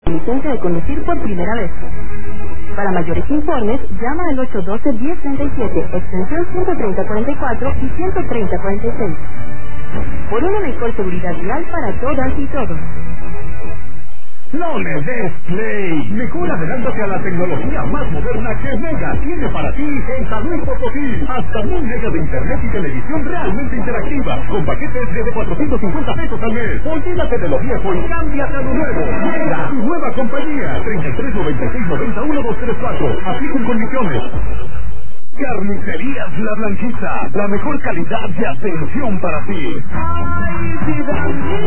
Licencia de conducir por primera vez. Para mayores informes, llama al 812-1037, extensión 13044 y 13046. Por una mejor seguridad vial para todas y todos. No le des play. Mejor adelántate a la tecnología más moderna que Mega tiene para ti en San Luis Potosí. Hasta 1000 megas de internet y televisión realmente interactiva, con paquetes de 450 pesos al mes. Olvídate de lo viejo y cámbiate a lo nuevo. Mega, tu nueva compañía. 3396-91234. Aplica en condiciones. Carnicerías La Blanquita, la mejor calidad de atención para ti.